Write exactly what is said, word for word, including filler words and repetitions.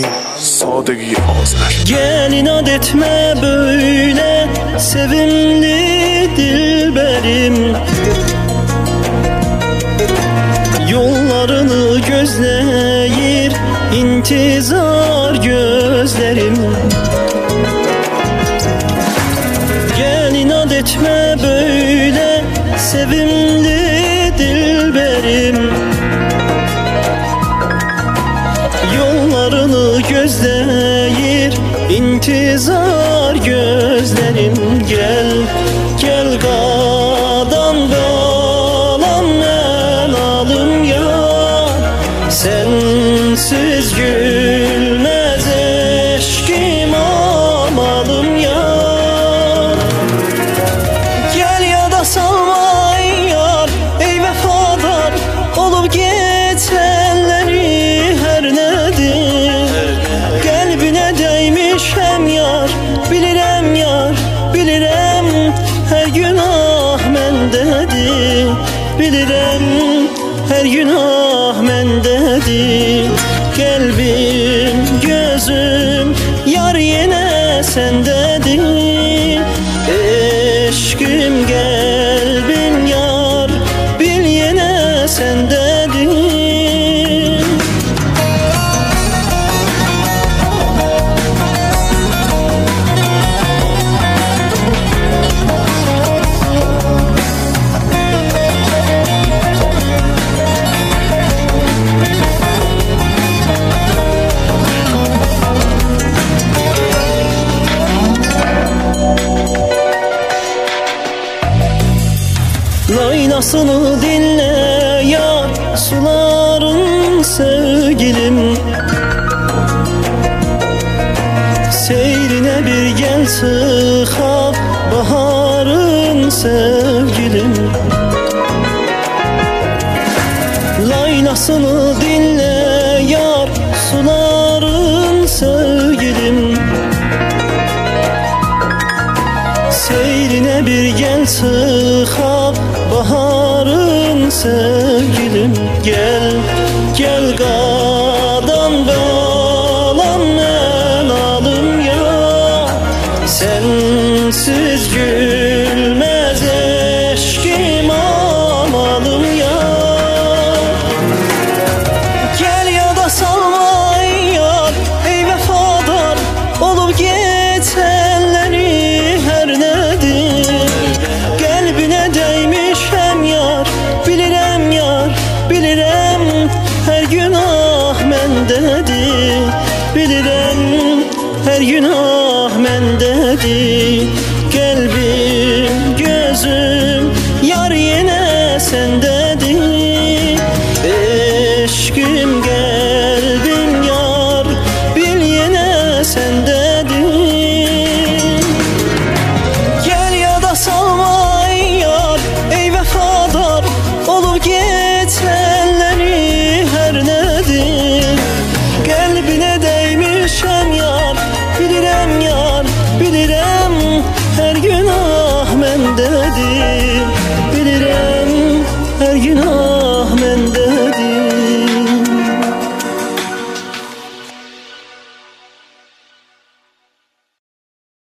همین سادگی آذر. Gel inat etme böyle sevimli dilberim, yollarını gözleyir intizar gözlerim. Gel inat etme böyle sevimli dilberim, yollarını gözleyir intizar gözlerim. Gel, gel qadan qalan mən alım yar, sensiz gülmez eşkim amalım yar. Gel ya da salma yar, ey vefadar olup geçenleri her nedir? Kalbine değmişem yar, bilirem yar, bilirem her günah mendedir. Bilirem her günah mendedir. Kalbim, gözüm yar yine sendedir. Eşkim kalbim yar, bil yine sendedir. Laylasını dinle ya suların sevgilim, seyrine bir gel sıkab baharın sevgilim. Laylasını dinle yar suların sevgilim, seyrine bir gel sıkab baharın sevgilim. Gel, gel qadan qalan mən alım ya, sensiz gülmez eşkim amalım ya. Gel ya da salma yar, ey vefadar olup geçenleri her nedir? Kalbine değmişem yar, bilirem yar, bilirem her günah mendedir. Bilirem her günah mendedir.